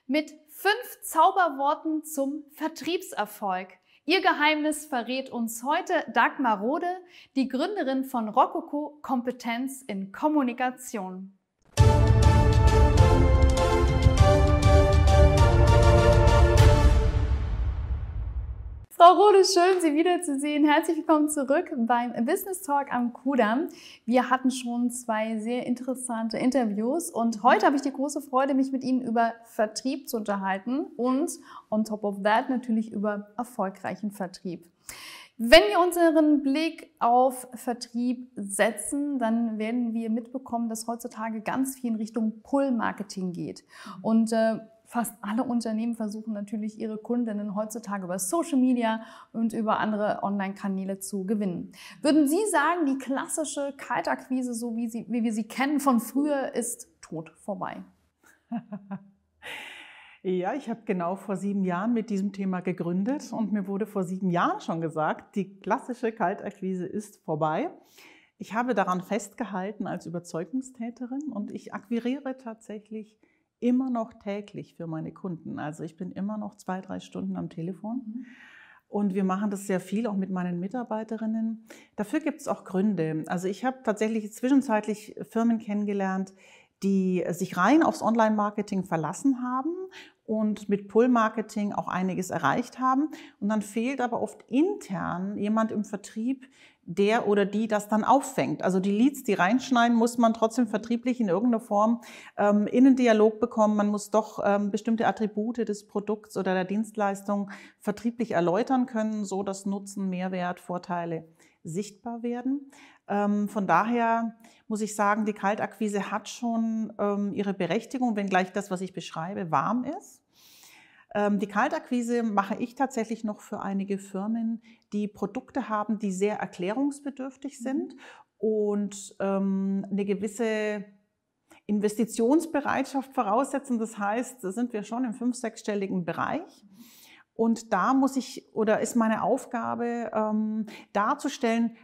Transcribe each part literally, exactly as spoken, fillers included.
Mit fünf Zauberworten zum Vertriebserfolg. Ihr Geheimnis verrät uns heute Dagmar Rode, die Gründerin von Rococo Kompetenz in Kommunikation. Frau Rode, schön, Sie wiederzusehen. Herzlich willkommen zurück beim Business Talk am Kudamm. Wir hatten schon zwei sehr interessante Interviews und heute habe ich die große Freude, mich mit Ihnen über Vertrieb zu unterhalten und on top of that natürlich über erfolgreichen Vertrieb. Wenn wir unseren Blick auf Vertrieb setzen, dann werden wir mitbekommen, dass heutzutage ganz viel in Richtung Pull-Marketing geht. Und äh, fast alle Unternehmen versuchen natürlich, ihre Kundinnen heutzutage über Social Media und über andere Online-Kanäle zu gewinnen. Würden Sie sagen, die klassische Kaltakquise, so wie, sie, wie wir sie kennen von früher, ist tot vorbei? Ja, ich habe genau vor sieben Jahren mit diesem Thema gegründet und mir wurde vor sieben Jahren schon gesagt, die klassische Kaltakquise ist vorbei. Ich habe daran festgehalten als Überzeugungstäterin und ich akquiriere tatsächlich immer noch täglich für meine Kunden. Also ich bin immer noch zwei, drei Stunden am Telefon. Mhm. Und wir machen das sehr viel, auch mit meinen Mitarbeiterinnen. Dafür gibt es auch Gründe. Also ich habe tatsächlich zwischenzeitlich Firmen kennengelernt, die sich rein aufs Online-Marketing verlassen haben und mit Pull-Marketing auch einiges erreicht haben. Und dann fehlt aber oft intern jemand im Vertrieb, der oder die das dann auffängt. Also die Leads, die reinschneiden, muss man trotzdem vertrieblich in irgendeiner Form ähm, in einen Dialog bekommen. Man muss doch ähm, bestimmte Attribute des Produkts oder der Dienstleistung vertrieblich erläutern können, so dass Nutzen, Mehrwert, Vorteile sichtbar werden. Ähm, von daher muss ich sagen, die Kaltakquise hat schon ähm, ihre Berechtigung, wenngleich das, was ich beschreibe, warm ist. Ähm, die Kaltakquise mache ich tatsächlich noch für einige Firmen, die Produkte haben, die sehr erklärungsbedürftig sind und ähm, eine gewisse Investitionsbereitschaft voraussetzen. Das heißt, da sind wir schon im fünf-, sechsstelligen Bereich. Und da muss ich, oder ist meine Aufgabe, ähm, darzustellen,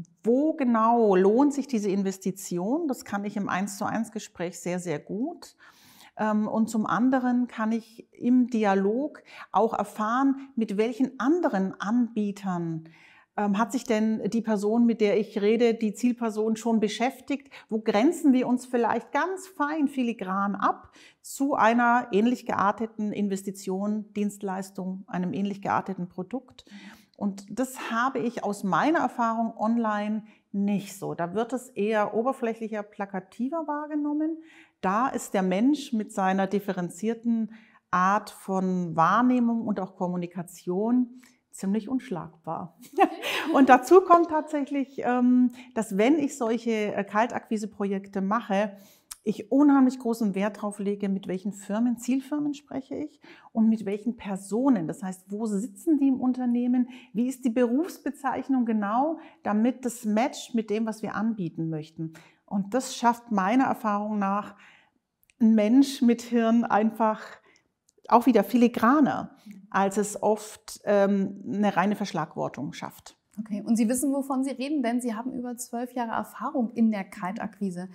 wo genau lohnt sich diese Investition. Das kann ich im eins zu eins Gespräch sehr, sehr gut. Ähm, und zum anderen kann ich im Dialog auch erfahren, mit welchen anderen Anbietern ähm, hat sich denn die Person, mit der ich rede, die Zielperson schon beschäftigt? Wo grenzen wir uns vielleicht ganz fein filigran ab zu einer ähnlich gearteten Investition, Dienstleistung, einem ähnlich gearteten Produkt? Und das habe ich aus meiner Erfahrung online nicht so. Da wird es eher oberflächlicher, plakativer wahrgenommen. Da ist der Mensch mit seiner differenzierten Art von Wahrnehmung und auch Kommunikation ziemlich unschlagbar. Und dazu kommt tatsächlich, dass wenn ich solche Kaltakquise-Projekte mache, ich unheimlich großen Wert darauf lege, mit welchen Firmen, Zielfirmen spreche ich und mit welchen Personen. Das heißt, wo sitzen die im Unternehmen? Wie ist die Berufsbezeichnung genau, damit das matcht mit dem, was wir anbieten möchten? Und das schafft meiner Erfahrung nach ein Mensch mit Hirn einfach auch wieder filigraner, als es oft ähm, eine reine Verschlagwortung schafft. Okay, und Sie wissen, wovon Sie reden, denn Sie haben über zwölf Jahre Erfahrung in der Kaltakquise.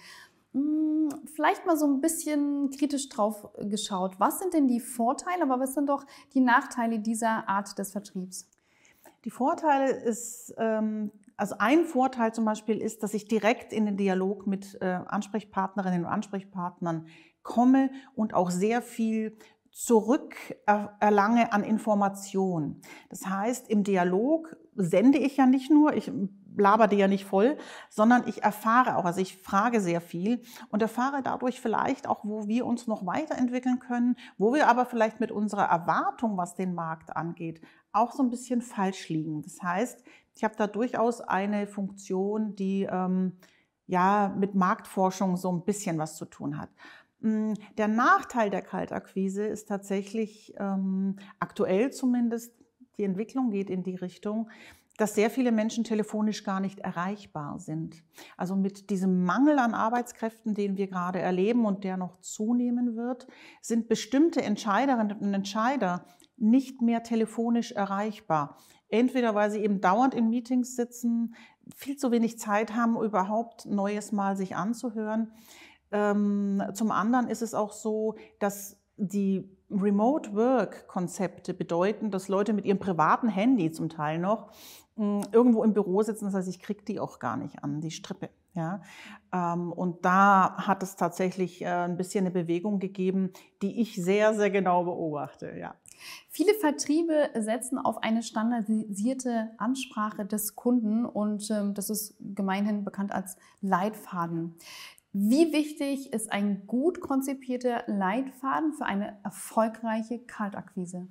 Vielleicht mal so ein bisschen kritisch drauf geschaut. Was sind denn die Vorteile, aber was sind doch die Nachteile dieser Art des Vertriebs? Die Vorteile ist, also ein Vorteil zum Beispiel ist, dass ich direkt in den Dialog mit Ansprechpartnerinnen und Ansprechpartnern komme und auch sehr viel zurück erlange an Informationen. Das heißt, im Dialog sende ich ja nicht nur, ich laber die ja nicht voll, sondern ich erfahre auch, also ich frage sehr viel und erfahre dadurch vielleicht auch, wo wir uns noch weiterentwickeln können, wo wir aber vielleicht mit unserer Erwartung, was den Markt angeht, auch so ein bisschen falsch liegen. Das heißt, ich habe da durchaus eine Funktion, die ähm, ja mit Marktforschung so ein bisschen was zu tun hat. Der Nachteil der Kaltakquise ist tatsächlich, ähm, aktuell zumindest, die Entwicklung geht in die Richtung, dass sehr viele Menschen telefonisch gar nicht erreichbar sind. Also mit diesem Mangel an Arbeitskräften, den wir gerade erleben und der noch zunehmen wird, sind bestimmte Entscheiderinnen und Entscheider nicht mehr telefonisch erreichbar. Entweder weil sie eben dauernd in Meetings sitzen, viel zu wenig Zeit haben, überhaupt Neues mal sich anzuhören. Ähm, zum anderen ist es auch so, dass die Remote-Work-Konzepte bedeuten, dass Leute mit ihrem privaten Handy zum Teil noch mh, irgendwo im Büro sitzen. Das heißt, ich kriege die auch gar nicht an, die Strippe. Ja? Ähm, und da hat es tatsächlich äh, ein bisschen eine Bewegung gegeben, die ich sehr, sehr genau beobachte. Ja. Viele Vertriebe setzen auf eine standardisierte Ansprache des Kunden und ähm, das ist gemeinhin bekannt als Leitfaden. Wie wichtig ist ein gut konzipierter Leitfaden für eine erfolgreiche Kaltakquise?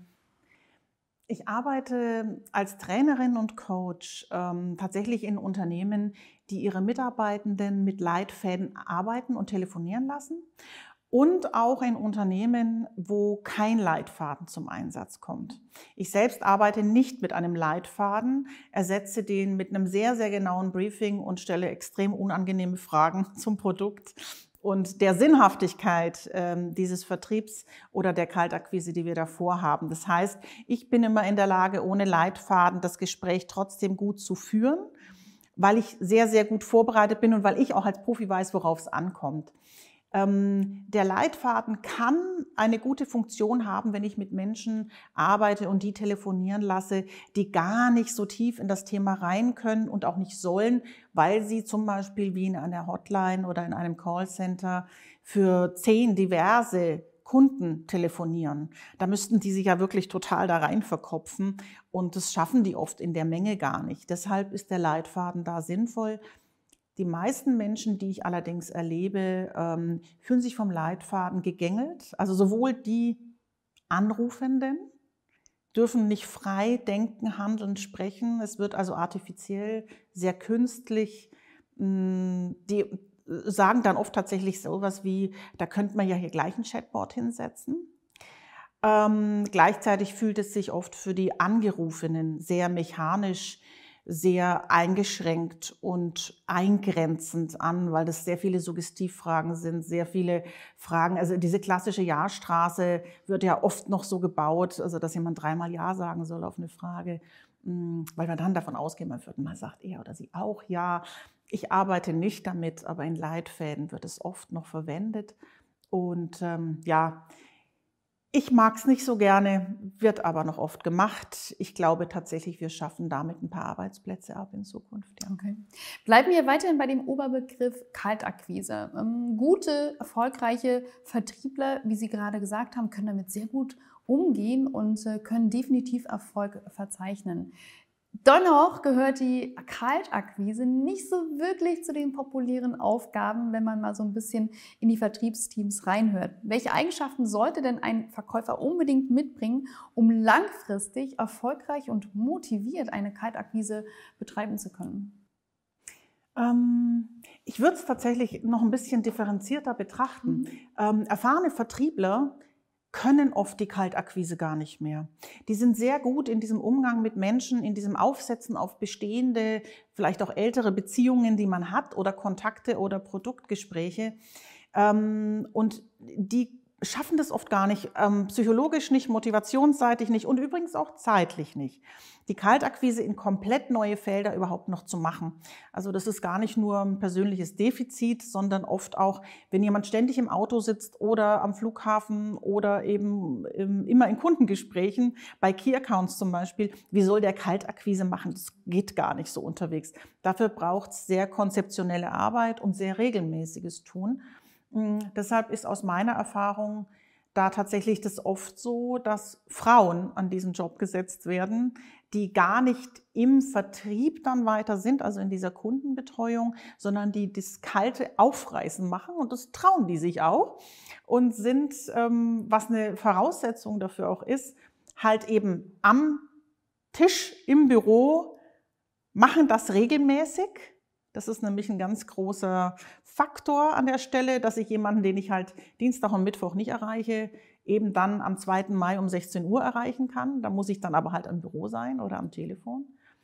Ich arbeite als Trainerin und Coach ähm, tatsächlich in Unternehmen, die ihre Mitarbeitenden mit Leitfäden arbeiten und telefonieren lassen. Und auch in Unternehmen, wo kein Leitfaden zum Einsatz kommt. Ich selbst arbeite nicht mit einem Leitfaden, ersetze den mit einem sehr, sehr genauen Briefing und stelle extrem unangenehme Fragen zum Produkt und der Sinnhaftigkeit äh, dieses Vertriebs oder der Kaltakquise, die wir davor haben. Das heißt, ich bin immer in der Lage, ohne Leitfaden das Gespräch trotzdem gut zu führen, weil ich sehr, sehr gut vorbereitet bin und weil ich auch als Profi weiß, worauf es ankommt. Ähm, der Leitfaden kann eine gute Funktion haben, wenn ich mit Menschen arbeite und die telefonieren lasse, die gar nicht so tief in das Thema rein können und auch nicht sollen, weil sie zum Beispiel wie in einer Hotline oder in einem Callcenter für zehn diverse Kunden telefonieren. Da müssten die sich ja wirklich total da rein verkopfen und das schaffen die oft in der Menge gar nicht. Deshalb ist der Leitfaden da sinnvoll. Die meisten Menschen, die ich allerdings erlebe, ähm, fühlen sich vom Leitfaden gegängelt. Also sowohl die Anrufenden dürfen nicht frei denken, handeln, sprechen. Es wird also artifiziell, sehr künstlich. Die sagen dann oft tatsächlich so etwas wie, da könnte man ja hier gleich ein Chatbot hinsetzen. Ähm, gleichzeitig fühlt es sich oft für die Angerufenen sehr mechanisch, sehr eingeschränkt und eingrenzend an, weil das sehr viele Suggestivfragen sind, sehr viele Fragen. Also diese klassische Ja-Straße wird ja oft noch so gebaut, also dass jemand dreimal Ja sagen soll auf eine Frage, weil man dann davon ausgeht, beim vierten Mal sagt er oder sie auch Ja. Ich arbeite nicht damit, aber in Leitfäden wird es oft noch verwendet. Und ähm, ja, ich mag es nicht so gerne, wird aber noch oft gemacht. Ich glaube tatsächlich, wir schaffen damit ein paar Arbeitsplätze ab in Zukunft. Ja. Okay. Bleiben wir weiterhin bei dem Oberbegriff Kaltakquise. Ähm, gute, erfolgreiche Vertriebler, wie Sie gerade gesagt haben, können damit sehr gut umgehen und äh, können definitiv Erfolg verzeichnen. Dennoch gehört die Kaltakquise nicht so wirklich zu den populären Aufgaben, wenn man mal so ein bisschen in die Vertriebsteams reinhört. Welche Eigenschaften sollte denn ein Verkäufer unbedingt mitbringen, um langfristig erfolgreich und motiviert eine Kaltakquise betreiben zu können? Ähm, ich würde es tatsächlich noch ein bisschen differenzierter betrachten. Mhm. Ähm, erfahrene Vertriebler können oft die Kaltakquise gar nicht mehr. Die sind sehr gut in diesem Umgang mit Menschen, in diesem Aufsetzen auf bestehende, vielleicht auch ältere Beziehungen, die man hat oder Kontakte oder Produktgespräche. Und die schaffen das oft gar nicht, psychologisch nicht, motivationsseitig nicht und übrigens auch zeitlich nicht. Die Kaltakquise in komplett neue Felder überhaupt noch zu machen. Also das ist gar nicht nur ein persönliches Defizit, sondern oft auch, wenn jemand ständig im Auto sitzt oder am Flughafen oder eben immer in Kundengesprächen, bei Key Accounts zum Beispiel, wie soll der Kaltakquise machen? Das geht gar nicht so unterwegs. Dafür braucht es sehr konzeptionelle Arbeit und sehr regelmäßiges Tun. Deshalb ist aus meiner Erfahrung da tatsächlich das oft so, dass Frauen an diesen Job gesetzt werden, die gar nicht im Vertrieb dann weiter sind, also in dieser Kundenbetreuung, sondern die das kalte Aufreißen machen und das trauen die sich auch und sind, ähm, was eine Voraussetzung dafür auch ist, halt eben am Tisch im Büro, machen das regelmäßig. Das ist nämlich ein ganz großer Faktor an der Stelle, dass ich jemanden, den ich halt Dienstag und Mittwoch nicht erreiche, eben dann am zweiten Mai um sechzehn Uhr erreichen kann. Da muss ich dann aber halt im Büro sein oder am Telefon.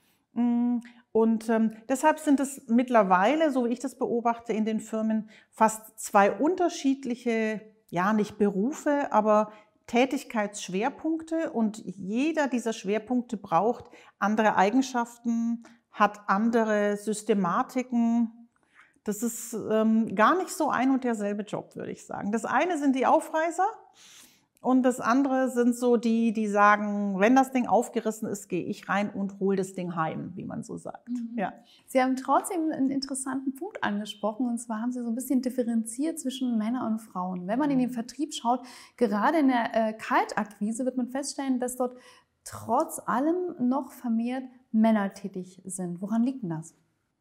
Und ähm, deshalb sind es mittlerweile, so wie ich das beobachte in den Firmen, fast zwei unterschiedliche, ja nicht Berufe, aber Tätigkeitsschwerpunkte. Und jeder dieser Schwerpunkte braucht andere Eigenschaften, hat andere Systematiken. Das ist ähm, gar nicht so ein und derselbe Job, würde ich sagen. Das eine sind die Aufreißer Und das andere sind so die, die sagen, wenn das Ding aufgerissen ist, gehe ich rein und hole das Ding heim, wie man so sagt. Mhm. Ja. Sie haben trotzdem einen interessanten Punkt angesprochen, und zwar haben Sie so ein bisschen differenziert zwischen Männern und Frauen. Wenn man in den Vertrieb schaut, gerade in der äh, Kaltakquise wird man feststellen, dass dort trotz allem noch vermehrt Männer tätig sind. Woran liegt denn das?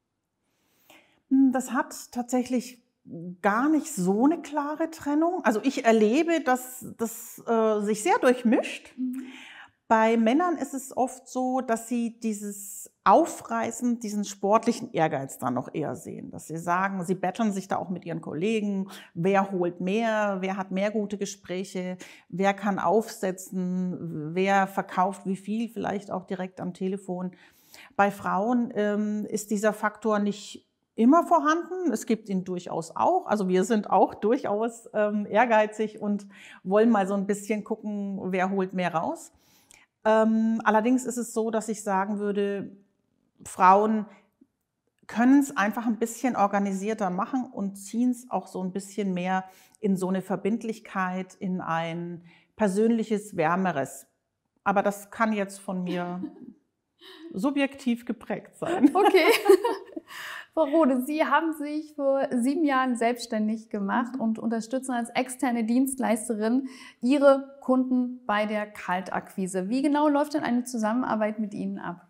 Das hat tatsächlich gar nicht so eine klare Trennung. Also ich erlebe, dass das äh, sich sehr durchmischt. Mhm. Bei Männern ist es oft so, dass sie dieses Aufreißen, diesen sportlichen Ehrgeiz dann noch eher sehen. Dass sie sagen, sie betteln sich da auch mit ihren Kollegen, wer holt mehr, wer hat mehr gute Gespräche, wer kann aufsetzen, wer verkauft wie viel, vielleicht auch direkt am Telefon. Bei Frauen ähm, ist dieser Faktor nicht immer vorhanden. Es gibt ihn durchaus auch. Also wir sind auch durchaus ähm, ehrgeizig und wollen mal so ein bisschen gucken, wer holt mehr raus. Ähm, allerdings ist es so, dass ich sagen würde, Frauen können es einfach ein bisschen organisierter machen und ziehen es auch so ein bisschen mehr in so eine Verbindlichkeit, in ein persönliches, wärmeres. Aber das kann jetzt von mir subjektiv geprägt sein. Okay. Frau Rode, Sie haben sich vor sieben Jahren selbstständig gemacht und unterstützen als externe Dienstleisterin Ihre Kunden bei der Kaltakquise. Wie genau läuft denn eine Zusammenarbeit mit Ihnen ab?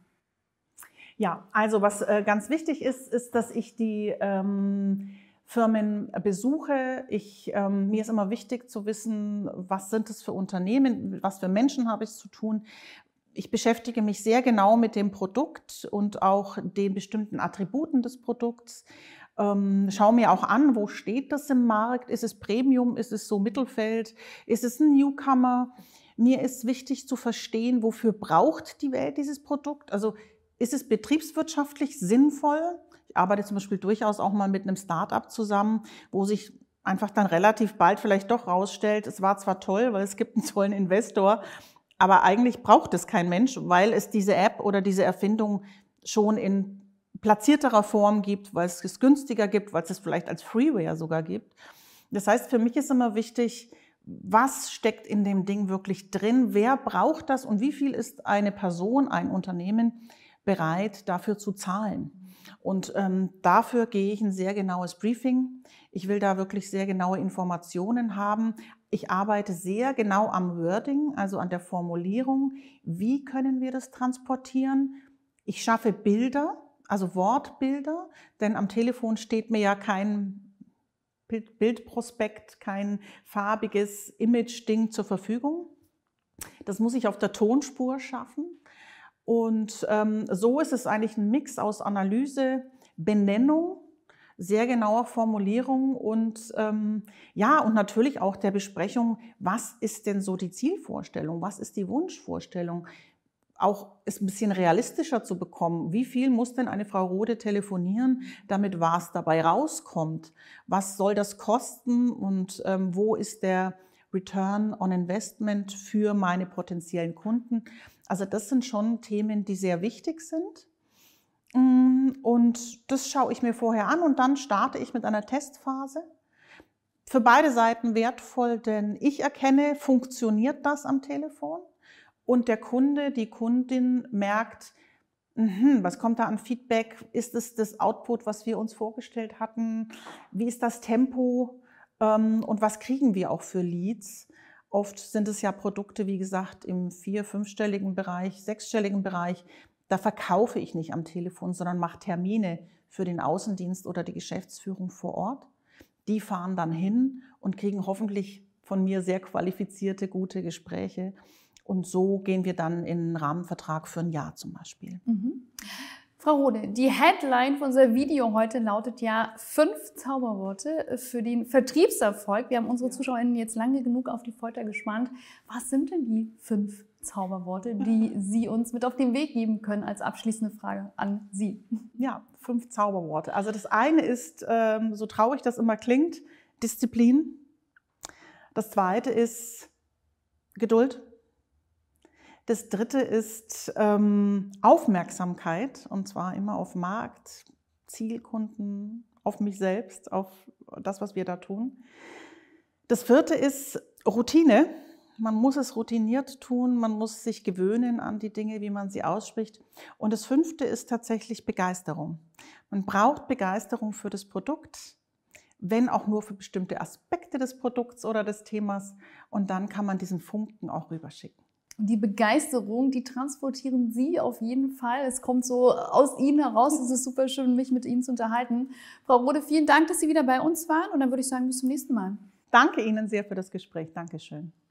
Ja, also was äh, ganz wichtig ist, ist, dass ich die ähm, Firmen besuche. Ich, ähm, mir ist immer wichtig zu wissen, was sind es für Unternehmen, mit was für Menschen habe ich es zu tun. Ich beschäftige mich sehr genau mit dem Produkt und auch den bestimmten Attributen des Produkts. Ähm, schaue mir auch an, wo steht das im Markt? Ist es Premium? Ist es so Mittelfeld? Ist es ein Newcomer? Mir ist wichtig zu verstehen, wofür braucht die Welt dieses Produkt? Also ist es betriebswirtschaftlich sinnvoll? Ich arbeite zum Beispiel durchaus auch mal mit einem Start-up zusammen, wo sich einfach dann relativ bald vielleicht doch rausstellt, es war zwar toll, weil es gibt einen tollen Investor, aber eigentlich braucht es kein Mensch, weil es diese App oder diese Erfindung schon in platzierterer Form gibt, weil es es günstiger gibt, weil es es vielleicht als Freeware sogar gibt. Das heißt, für mich ist immer wichtig, was steckt in dem Ding wirklich drin, wer braucht das und wie viel ist eine Person, ein Unternehmen bereit, dafür zu zahlen. Und ähm, dafür gehe ich ein sehr genaues Briefing. Ich will da wirklich sehr genaue Informationen haben. Ich arbeite sehr genau am Wording, also an der Formulierung. Wie können wir das transportieren? Ich schaffe Bilder, also Wortbilder, denn am Telefon steht mir ja kein Bildprospekt, kein farbiges Image-Ding zur Verfügung. Das muss ich auf der Tonspur schaffen. Und ähm, so ist es eigentlich ein Mix aus Analyse, Benennung, sehr genauer Formulierung und ähm, ja, und natürlich auch der Besprechung, was ist denn so die Zielvorstellung, was ist die Wunschvorstellung, auch es ein bisschen realistischer zu bekommen. Wie viel muss denn eine Frau Rode telefonieren, damit was dabei rauskommt? Was soll das kosten und ähm, wo ist der Return on Investment für meine potenziellen Kunden? Also das sind schon Themen, die sehr wichtig sind. Und das schaue ich mir vorher an und dann starte ich mit einer Testphase. Für beide Seiten wertvoll, denn ich erkenne, funktioniert das am Telefon? Und der Kunde, die Kundin merkt, mh, was kommt da an Feedback? Ist es das Output, was wir uns vorgestellt hatten? Wie ist das Tempo? Und was kriegen wir auch für Leads? Oft sind es ja Produkte, wie gesagt, im vier-, fünfstelligen Bereich, sechsstelligen Bereich. Da verkaufe ich nicht am Telefon, sondern mache Termine für den Außendienst oder die Geschäftsführung vor Ort. Die fahren dann hin und kriegen hoffentlich von mir sehr qualifizierte, gute Gespräche. Und so gehen wir dann in einen Rahmenvertrag für ein Jahr zum Beispiel. Mhm. Frau Rode, die Headline von unserem Video heute lautet ja fünf Zauberworte für den Vertriebserfolg. Wir haben unsere ZuschauerInnen jetzt lange genug auf die Folter gespannt. Was sind denn die fünf Zauberworte, die Sie uns mit auf den Weg geben können als abschließende Frage an Sie? Ja, fünf Zauberworte. Also das eine ist, ähm, so traurig das immer klingt, Disziplin. Das zweite ist Geduld. Das dritte ist ähm, Aufmerksamkeit, und zwar immer auf Markt, Zielkunden, auf mich selbst, auf das, was wir da tun. Das vierte ist Routine. Man muss es routiniert tun, man muss sich gewöhnen an die Dinge, wie man sie ausspricht. Und das Fünfte ist tatsächlich Begeisterung. Man braucht Begeisterung für das Produkt, wenn auch nur für bestimmte Aspekte des Produkts oder des Themas. Und dann kann man diesen Funken auch rüberschicken. Und die Begeisterung, die transportieren Sie auf jeden Fall. Es kommt so aus Ihnen heraus. Es ist super schön, mich mit Ihnen zu unterhalten. Frau Rode, vielen Dank, dass Sie wieder bei uns waren. Und dann würde ich sagen, bis zum nächsten Mal. Danke Ihnen sehr für das Gespräch. Dankeschön.